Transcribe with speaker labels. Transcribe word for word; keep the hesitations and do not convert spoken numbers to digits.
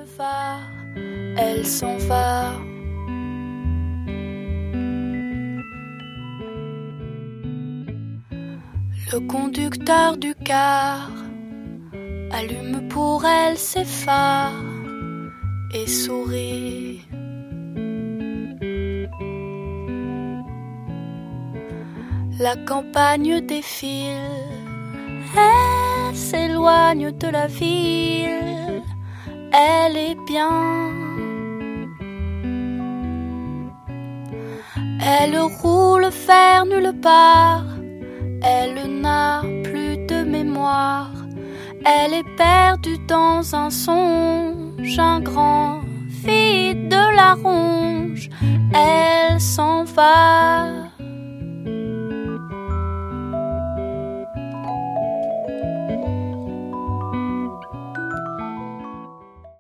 Speaker 1: le phare, elle s'en va. Le conducteur du car allume pour elle ses phares et sourit. La campagne défile, elle s'éloigne de la ville, elle est bien. Elle roule vers nulle part, elle n'a plus de mémoire, elle est perdue dans un songe, un grand vide de la ronge, elle s'en va.